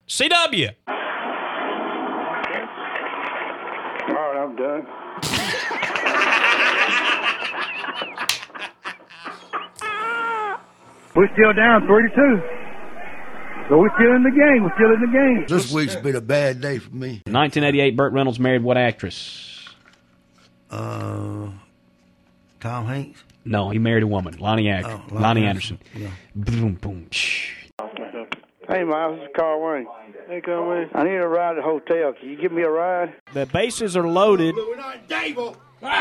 CW. All right, I'm done. We're still down 3-2. So we're still in the game. We're still in the game. This week's been a bad day for me. 1988, Burt Reynolds married what actress? Tom Hanks? No, he married a woman. Lonnie Anderson. Yeah. Boom, boom. Shh. Hey, Miles, this is Carl Wayne. Hey, Carl Wayne. I need a ride to the hotel. Can you give me a ride? The bases are loaded. We're not Dable.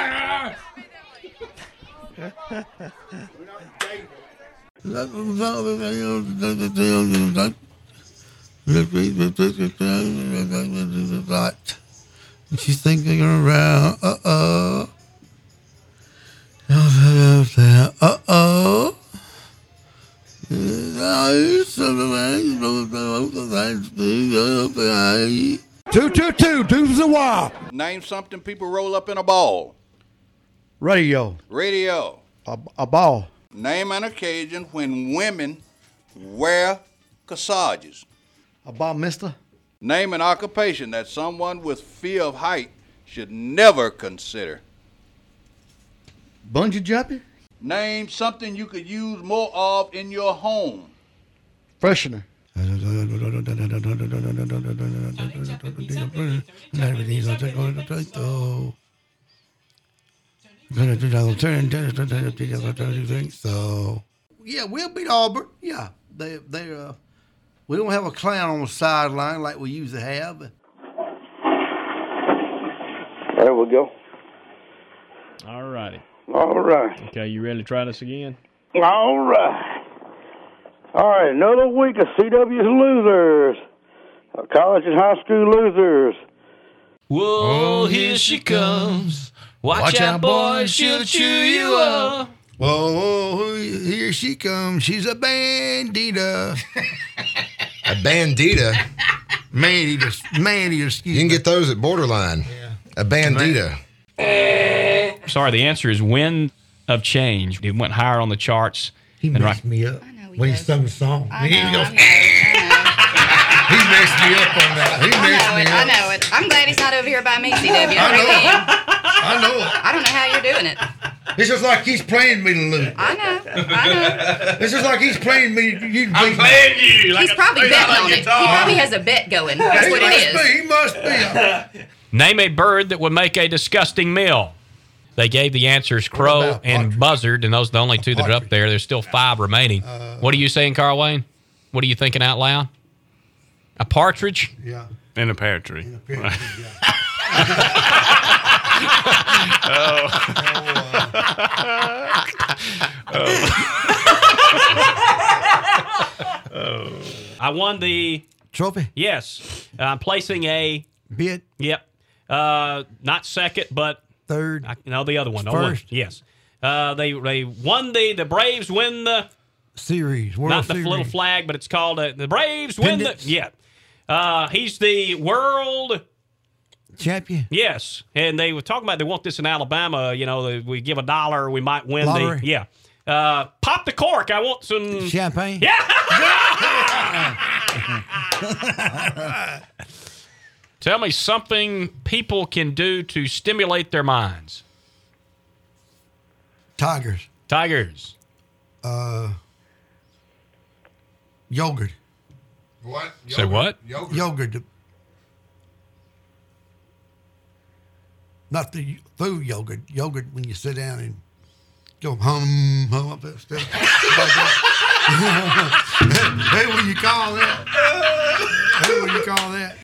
She's thinking around. Uh-oh. Uh-oh. 222, to the wall. Name something people roll up in a ball. Radio. Radio. A ball. Name an occasion when women wear corsages. A ball, mister. Name an occupation that someone with fear of height should never consider. Bungee jumping. Name something you could use more of in your home. Freshener. So yeah, we'll beat Auburn. Yeah, they we don't have a clown on the sideline like we used to have. There we go. All righty. All right. Okay, you ready to try this again? All right. All right, another week of CW's losers. College and high school losers. Whoa, here she comes. Watch out, boys, she'll chew you up. Whoa, here she comes. She's a bandita. A bandita? Man-eater, excuse me. You can get those at Borderline. Yeah. A bandita. Sorry, the answer is Wind of Change. It went higher on the charts. He messed me up when he sung the song. I He know. messed me up on that. He messed me I up. know it. I'm glad he's not over here by me, CW. I really am. I know it. I don't know how you're doing it. It's just like he's playing me to lose. I know. It's just like he's playing me. I'm playing you. He's probably betting on it. He probably has a bet going. That's what it is. He must be. Name a bird that would make a disgusting meal. They gave the answers crow and buzzard, and those are the only two that are up there. There's still 5 remaining. What are you saying, Carl Wayne? What are you thinking out loud? A partridge? Yeah. In a pear tree. I won the trophy. Yes, I'm placing a bid. Yep, not second, but third. No, the other one. First. Yes, they won the Braves win the series. World not Series. the little flag, but it's called the Braves win the he's the world champion. Yes, and they were talking about they want this in Alabama. You know, we give $1, we might win lottery. Pop the cork. I want some champagne. Yeah. Tell me something people can do to stimulate their minds. Tigers. Yogurt. What? Say what? Yogurt. Not the food yogurt. Yogurt when you sit down and go hum up that stuff. Hey, what do you call that?